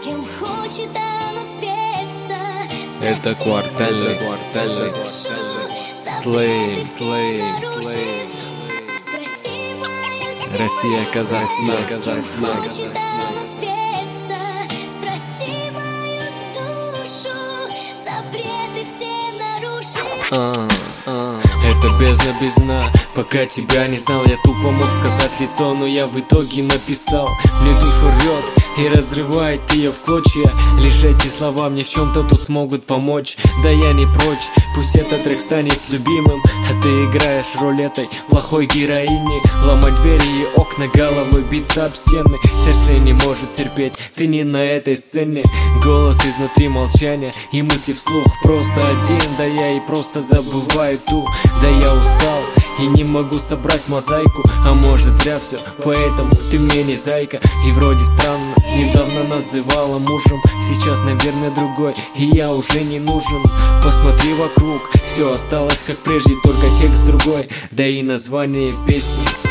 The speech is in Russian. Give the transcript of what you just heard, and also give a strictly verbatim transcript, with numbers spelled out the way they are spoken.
кем хочет она спеться. Это квартальный, квартальный, слей, слей, слей. Россия, Казахстан, Казахстан. Спроси мою душу, запреты все нарушив. А, а. Это бездна без дна. Пока тебя не знал, я тупо мог сказать лицо, но я в итоге написал. Мне душу рвет и разрывает ее в клочья. Лишь эти слова мне в чем-то тут смогут помочь. Да я не прочь, пусть этот трек станет любимым, а ты играешь роль этой плохой героини. Ломать двери и окна, головой биться об стены. Сердце не может терпеть, ты не на этой сцене. Голос изнутри молчания и мысли вслух просто один. Да я и просто забываю ту. Да я устал и не могу собрать мозаику. А может зря все, поэтому ты мне не зайка. И вроде странно, недавно называла мужем, сейчас, наверное, другой, и я уже не нужен. Посмотри вокруг, все осталось как прежде, только текст другой. Да и название песни